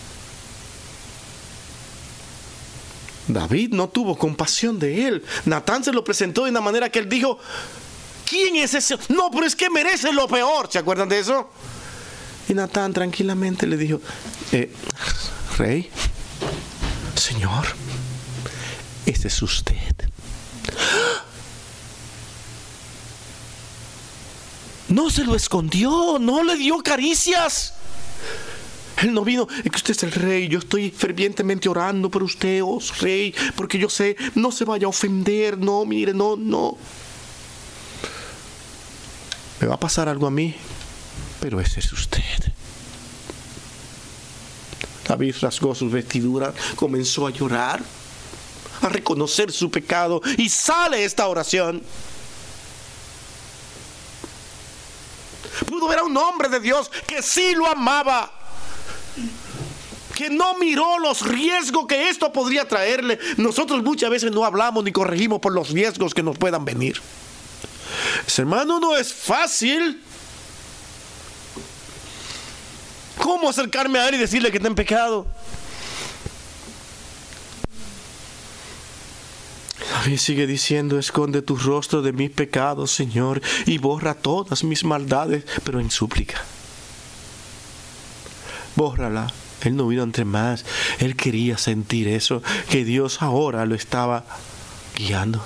David no tuvo compasión de él. Natán se lo presentó de una manera que él dijo: ¿quién es ese? No, pero es que merece lo peor. ¿Se acuerdan de eso? Y Natán tranquilamente le dijo: eh, Rey, Señor, ese es usted. No se lo escondió, no le dio caricias. Él no vino: es que usted es el rey, yo estoy fervientemente orando por usted, oh rey, porque yo sé, no se vaya a ofender. No, mire, no, no. Me va a pasar algo a mí, pero ese es usted. David rasgó sus vestiduras, comenzó a llorar, a reconocer su pecado, y sale esta oración. Pudo ver a un hombre de Dios que sí lo amaba, que no miró los riesgos que esto podría traerle. Nosotros muchas veces no hablamos ni corregimos por los riesgos que nos puedan venir. Ese hermano, no es fácil. ¿Cómo acercarme a él y decirle que está en pecado? David sigue diciendo: esconde tu rostro de mis pecados, Señor, y borra todas mis maldades, pero en súplica. Bórrala Él no vino entre más. Él quería sentir eso, que Dios ahora lo estaba guiando.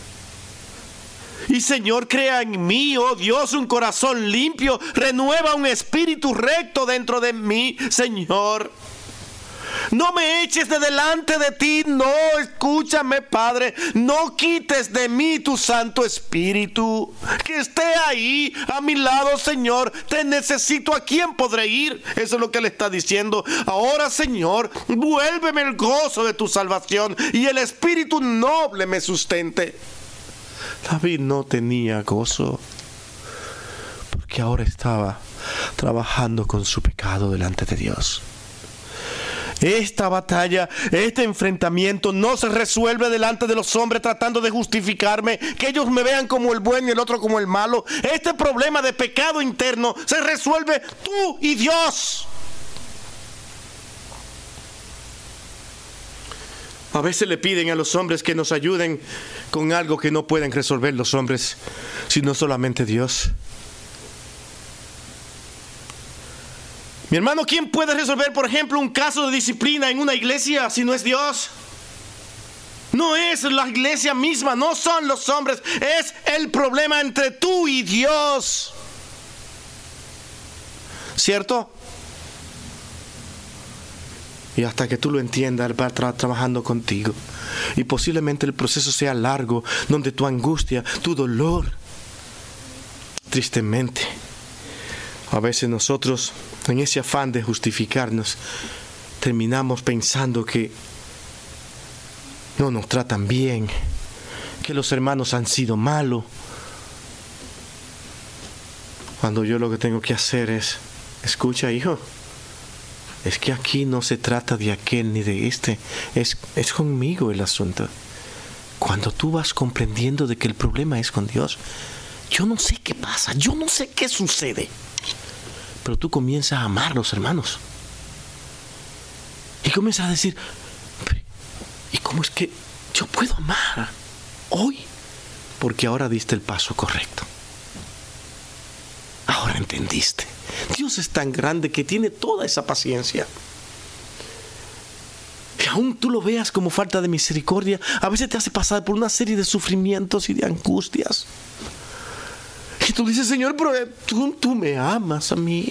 Y Señor, crea en mí, oh Dios, un corazón limpio. Renueva un espíritu recto dentro de mí, Señor. No me eches de delante de ti. No, escúchame, Padre. No quites de mí tu Santo Espíritu. Que esté ahí a mi lado, Señor. Te necesito. ¿A quién podré ir? Eso es lo que le está diciendo. Ahora, Señor, vuélveme el gozo de tu salvación y el espíritu noble me sustente. David no tenía gozo porque ahora estaba trabajando con su pecado delante de Dios. Esta batalla, este enfrentamiento no se resuelve delante de los hombres tratando de justificarme, que ellos me vean como el bueno y el otro como el malo. Este problema de pecado interno se resuelve tú y Dios. A veces le piden a los hombres que nos ayuden con algo que no pueden resolver los hombres, sino solamente Dios. Mi hermano, ¿quién puede resolver, por ejemplo, un caso de disciplina en una iglesia si no es Dios? No es la iglesia misma, no son los hombres, es el problema entre tú y Dios. ¿Cierto? Y hasta que tú lo entiendas, Él va a estar trabajando contigo. Y posiblemente el proceso sea largo, donde tu angustia, tu dolor, tristemente, a veces nosotros, en ese afán de justificarnos, terminamos pensando que no nos tratan bien, que los hermanos han sido malos, cuando yo lo que tengo que hacer es, escucha, hijo, es que aquí no se trata de aquel ni de este, es, es conmigo el asunto. Cuando tú vas comprendiendo de que el problema es con Dios, yo no sé qué pasa, yo no sé qué sucede, pero tú comienzas a amar a los hermanos. Y comienzas a decir, ¿y cómo es que yo puedo amar hoy? Porque ahora diste el paso correcto. Ahora entendiste. Dios es tan grande que tiene toda esa paciencia. Que aún tú lo veas como falta de misericordia, a veces te hace pasar por una serie de sufrimientos y de angustias. Y tú dices, Señor, pero tú, tú me amas a mí.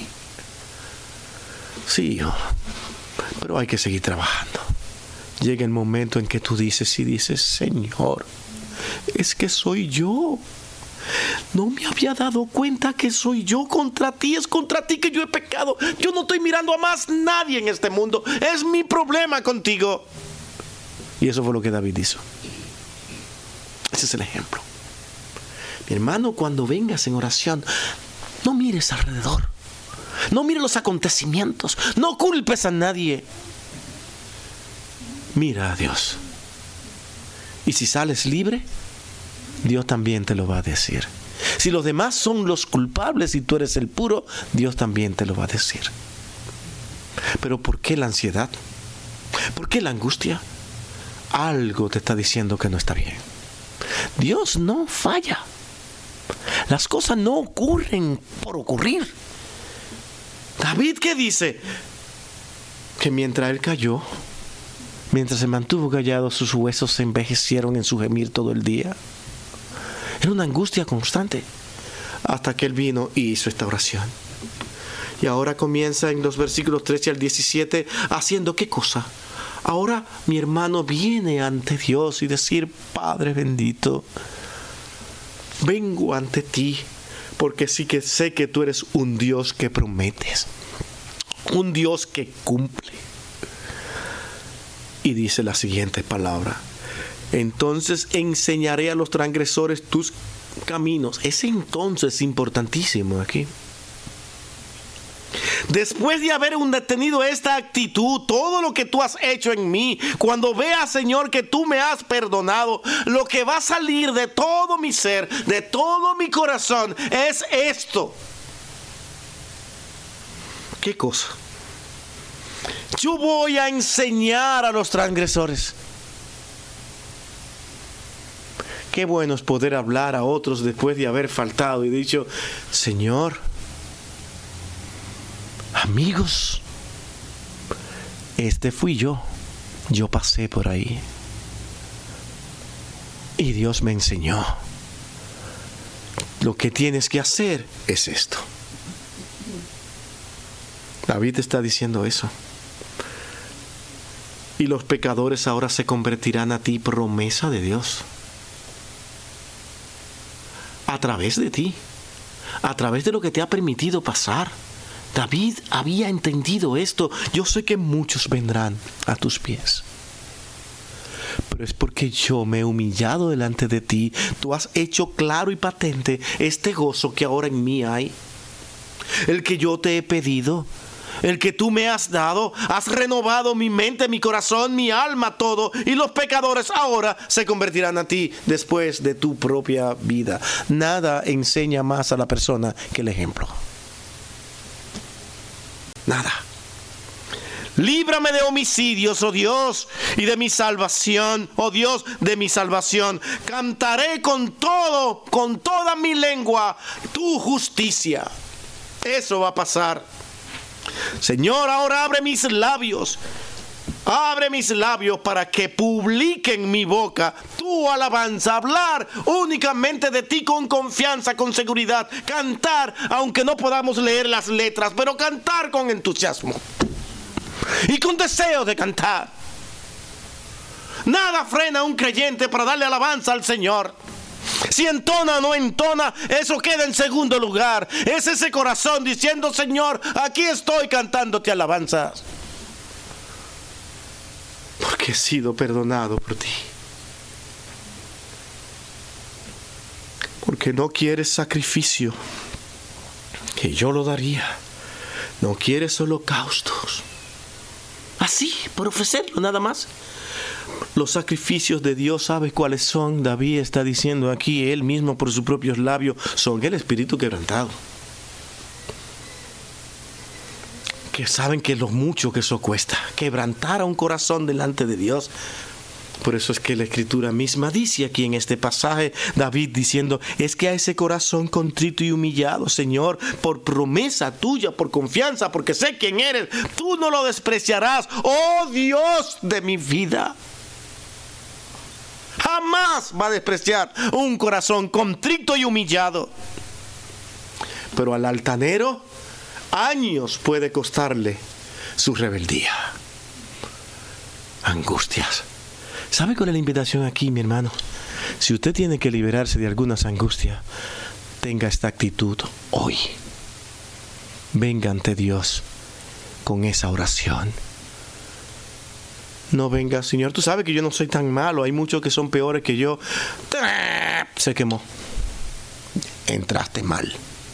Sí, hijo, pero hay que seguir trabajando. Llega el momento en que tú dices y dices, Señor, es que soy yo. No me había dado cuenta que soy yo contra ti. Es contra ti que yo he pecado. Yo no estoy mirando a más nadie en este mundo. Es mi problema contigo. Y eso fue lo que David hizo. Ese es el ejemplo. Mi hermano, cuando vengas en oración, no mires alrededor. No mires los acontecimientos. No culpes a nadie. Mira a Dios. Y si sales libre, Dios también te lo va a decir. Si los demás son los culpables y tú eres el puro, Dios también te lo va a decir. Pero ¿por qué la ansiedad? ¿Por qué la angustia? Algo te está diciendo que no está bien. Dios no falla. Las cosas no ocurren por ocurrir. David, ¿qué dice? Que mientras él cayó, mientras se mantuvo callado, sus huesos se envejecieron en su gemir todo el día. Era una angustia constante hasta que él vino y hizo esta oración. Y ahora comienza en los versículos trece al diecisiete haciendo ¿qué cosa? Ahora mi hermano viene ante Dios y decir, Padre bendito, vengo ante ti porque sí que sé que tú eres un Dios que prometes, un Dios que cumple. Y dice la siguiente palabra: entonces enseñaré a los transgresores tus caminos. Ese entonces es importantísimo aquí. Después de haber detenido esta actitud, todo lo que tú has hecho en mí, cuando veas, Señor, que tú me has perdonado, lo que va a salir de todo mi ser, de todo mi corazón, es esto. ¿Qué cosa? Yo voy a enseñar a los transgresores. Qué bueno es poder hablar a otros después de haber faltado y dicho, Señor, amigos, este fui yo. Yo pasé por ahí. Y Dios me enseñó. Lo que tienes que hacer es esto. David está diciendo eso. Y los pecadores ahora se convertirán a ti, promesa de Dios. A través de ti. A través de lo que te ha permitido pasar. David había entendido esto. Yo sé que muchos vendrán a tus pies. Pero es porque yo me he humillado delante de ti. Tú has hecho claro y patente este gozo que ahora en mí hay. El que yo te he pedido. El que tú me has dado. Has renovado mi mente, mi corazón, mi alma, todo. Y los pecadores ahora se convertirán a ti después de tu propia vida. Nada enseña más a la persona que el ejemplo. Nada. Líbrame de homicidios, oh Dios, y de mi salvación, oh Dios, de mi salvación. Cantaré con todo, con toda mi lengua, tu justicia. Eso va a pasar. Señor, ahora abre mis labios. Abre mis labios para que publiquen mi boca tu alabanza. Hablar únicamente de ti con confianza, con seguridad. Cantar, aunque no podamos leer las letras, pero cantar con entusiasmo. Y con deseo de cantar. Nada frena a un creyente para darle alabanza al Señor. Si entona o no entona, eso queda en segundo lugar. Es ese corazón diciendo: Señor, aquí estoy cantándote alabanzas. Porque he sido perdonado por ti. Porque no quieres sacrificio, que yo lo daría. No quieres holocaustos. Así, por ofrecerlo nada más. Los sacrificios de Dios, ¿sabes cuáles son? David está diciendo aquí, él mismo por sus propios labios, son el espíritu quebrantado. Que saben que lo mucho que eso cuesta, quebrantar a un corazón delante de Dios. Por eso es que la Escritura misma dice aquí en este pasaje, David diciendo, es que a ese corazón contrito y humillado, Señor, por promesa tuya, por confianza, porque sé quién eres, tú no lo despreciarás, oh Dios de mi vida. Jamás va a despreciar un corazón contrito y humillado. Pero al altanero, años puede costarle su rebeldía. Angustias. ¿Sabe cuál es la invitación aquí, mi hermano? Si usted tiene que liberarse de algunas angustias, tenga esta actitud hoy. Venga ante Dios con esa oración. No venga, Señor, tú sabes que yo no soy tan malo. Hay muchos que son peores que yo. Se quemó. Entraste mal.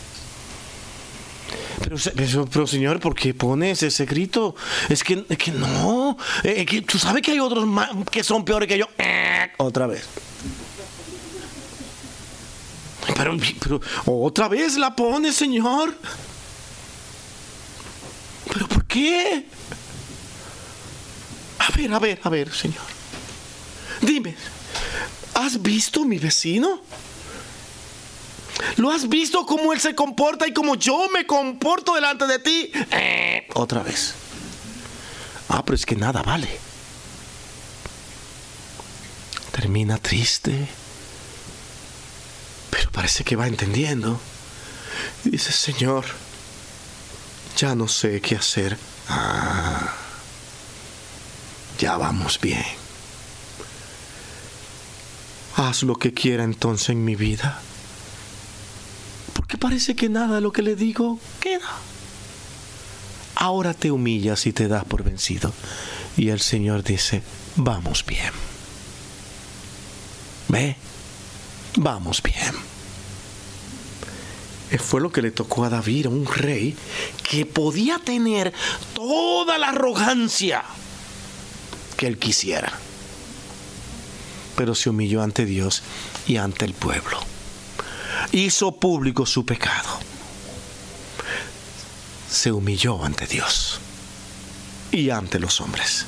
Pero, pero, pero Señor, ¿por qué pones ese grito? Es que, es que no. Es que tú sabes que hay otros más que son peores que yo. Otra vez. Pero, pero otra vez la pones, Señor. ¿Pero por qué? A ver, a ver, a ver, Señor. Dime, ¿has visto a mi vecino? ¿Lo has visto cómo él se comporta y cómo yo me comporto delante de ti? Eh, otra vez. Ah, pero es que nada vale. Termina triste. Pero parece que va entendiendo. Y dice, Señor, ya no sé qué hacer. Ah, ya vamos bien. Haz lo que quiera entonces en mi vida. Porque parece que nada de lo que le digo queda. Ahora te humillas y te das por vencido. Y el Señor dice, vamos bien. ¿Ve? Vamos bien. Fue lo que le tocó a David, a un rey que podía tener toda la arrogancia que él quisiera. Pero se humilló ante Dios y ante el pueblo. Hizo público su pecado. Se humilló ante Dios y ante los hombres.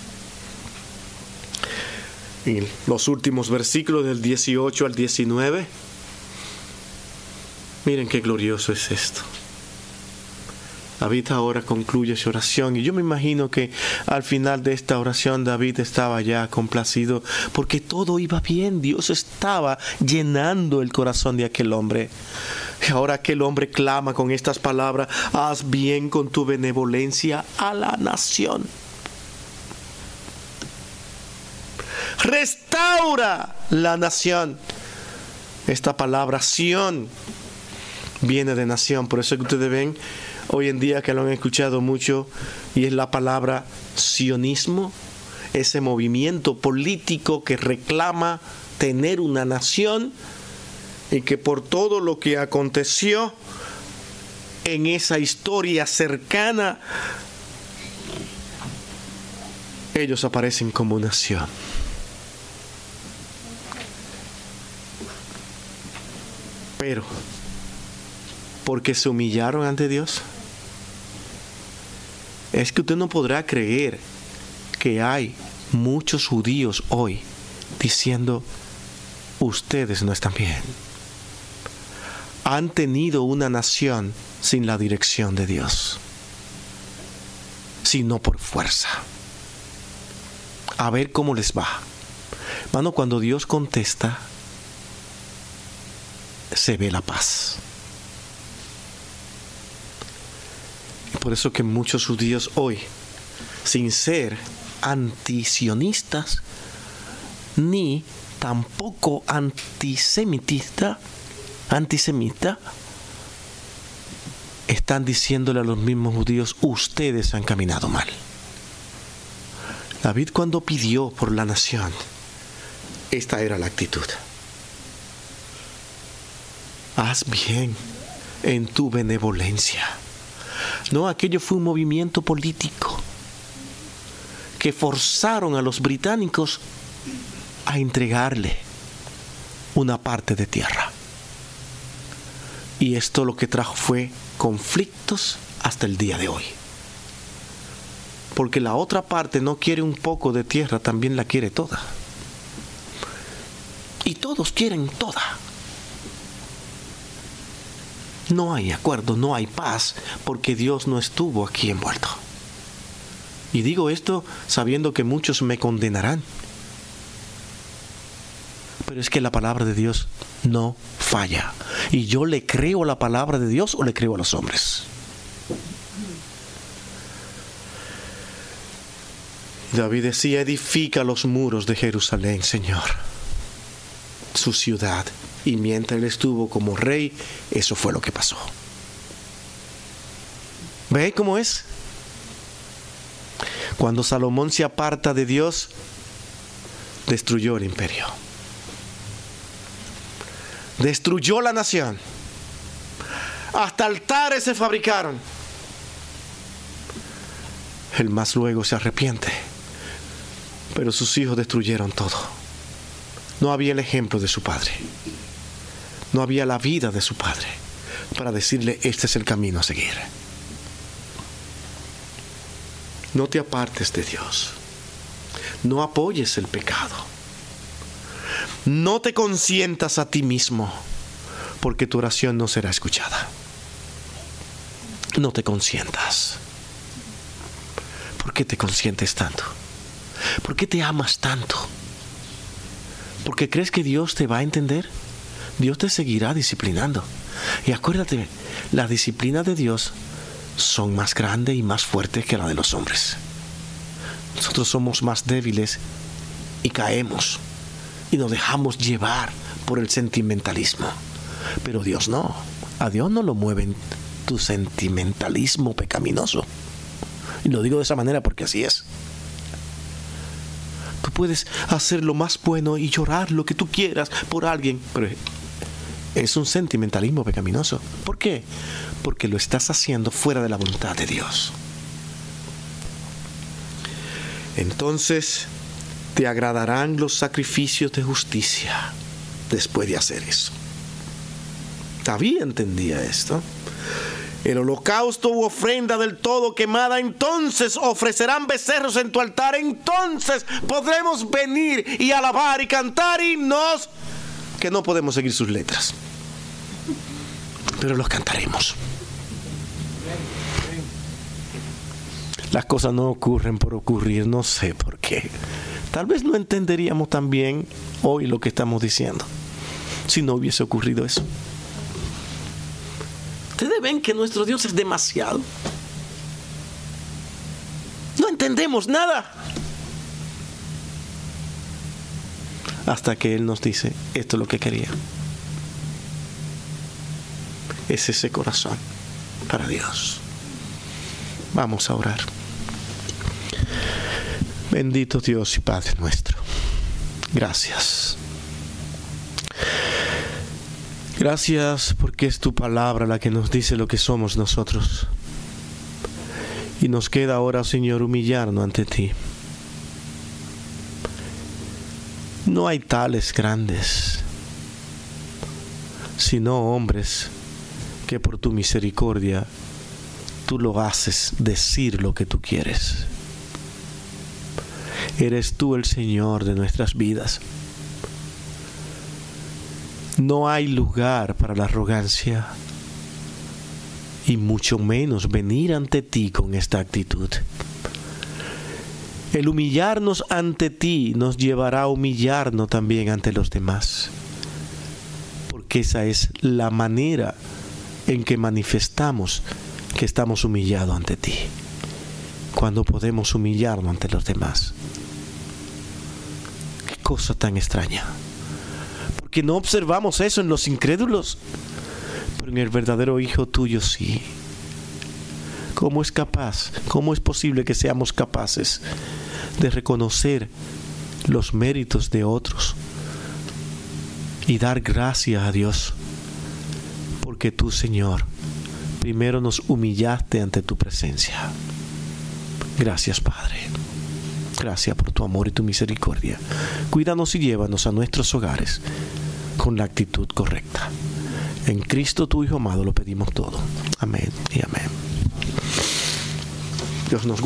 Y los últimos versículos del dieciocho al diecinueve. Miren qué glorioso es esto. David ahora concluye su oración y yo me imagino que al final de esta oración David estaba ya complacido porque todo iba bien. Dios estaba llenando el corazón de aquel hombre. Y ahora aquel hombre clama con estas palabras: haz bien con tu benevolencia a la nación. Restaura la nación. Esta palabra Sión viene de nación, por eso que ustedes ven hoy en día que lo han escuchado mucho, y es la palabra sionismo, ese movimiento político que reclama tener una nación y que por todo lo que aconteció en esa historia cercana, ellos aparecen como nación. Pero, porque se humillaron ante Dios, es que usted no podrá creer que hay muchos judíos hoy diciendo: ustedes no están bien. Han tenido una nación sin la dirección de Dios, sino por fuerza. A ver cómo les va. Hermano, cuando Dios contesta, se ve la paz. Por eso que muchos judíos hoy, sin ser antisionistas ni tampoco antisemitista, antisemita, están diciéndole a los mismos judíos: ustedes han caminado mal. David, cuando pidió por la nación, esta era la actitud: haz bien en tu benevolencia. No, aquello fue un movimiento político que forzaron a los británicos a entregarle una parte de tierra. Y esto lo que trajo fue conflictos hasta el día de hoy. Porque la otra parte no quiere un poco de tierra, también la quiere toda. Y todos quieren toda. No hay acuerdo, no hay paz, porque Dios no estuvo aquí envuelto. Y digo esto sabiendo que muchos me condenarán. Pero es que la palabra de Dios no falla. Y yo le creo a la palabra de Dios o le creo a los hombres. David decía: edifica los muros de Jerusalén, Señor, su ciudad. Y mientras él estuvo como rey, eso fue lo que pasó. ¿Ve cómo es? Cuando Salomón se aparta de Dios, destruyó el imperio. Destruyó la nación. Hasta altares se fabricaron. Él más luego se arrepiente. Pero sus hijos destruyeron todo. No había el ejemplo de su padre. No había la vida de su padre para decirle: este es el camino a seguir. No te apartes de Dios. No apoyes el pecado. No te consientas a ti mismo, porque tu oración no será escuchada. No te consientas. ¿Por qué te consientes tanto? ¿Por qué te amas tanto? ¿Porque crees que Dios te va a entender? Dios te seguirá disciplinando. Y acuérdate, la disciplina de Dios son más grandes y más fuertes que la de los hombres. Nosotros somos más débiles y caemos y nos dejamos llevar por el sentimentalismo. Pero Dios no. A Dios no lo mueven tu sentimentalismo pecaminoso. Y lo digo de esa manera porque así es. Tú puedes hacer lo más bueno y llorar lo que tú quieras por alguien, pero es un sentimentalismo pecaminoso. ¿Por qué? Porque lo estás haciendo fuera de la voluntad de Dios. Entonces te agradarán los sacrificios de justicia después de hacer eso. David entendía esto. El holocausto u ofrenda del todo quemada, entonces ofrecerán becerros en tu altar, entonces podremos venir y alabar y cantar himnos que no podemos seguir sus letras, pero los cantaremos. Las cosas no ocurren por ocurrir, no sé por qué. Tal vez no entenderíamos tan bien hoy lo que estamos diciendo si no hubiese ocurrido eso. Ustedes ven que nuestro Dios es demasiado. No entendemos nada. Hasta que Él nos dice, esto es lo que quería. Es ese corazón para Dios. Vamos a orar. Bendito Dios y Padre nuestro. Gracias. Gracias porque es tu palabra la que nos dice lo que somos nosotros. Y nos queda ahora, Señor, humillarnos ante ti. No hay tales grandes, sino hombres que por tu misericordia tú lo haces decir lo que tú quieres. Eres tú el Señor de nuestras vidas. No hay lugar para la arrogancia y mucho menos venir ante ti con esta actitud. El humillarnos ante ti nos llevará a humillarnos también ante los demás, porque esa es la manera en que manifestamos que estamos humillados ante ti, cuando podemos humillarnos ante los demás. Qué cosa tan extraña, porque no observamos eso en los incrédulos, pero en el verdadero Hijo tuyo sí. ¿Cómo es capaz, cómo es posible que seamos capaces de reconocer los méritos de otros y dar gracias a Dios? Porque tú, Señor, primero nos humillaste ante tu presencia. Gracias, Padre. Gracias por tu amor y tu misericordia. Cuídanos y llévanos a nuestros hogares con la actitud correcta. En Cristo, tu Hijo amado, lo pedimos todo. Amén y amén. Dios nos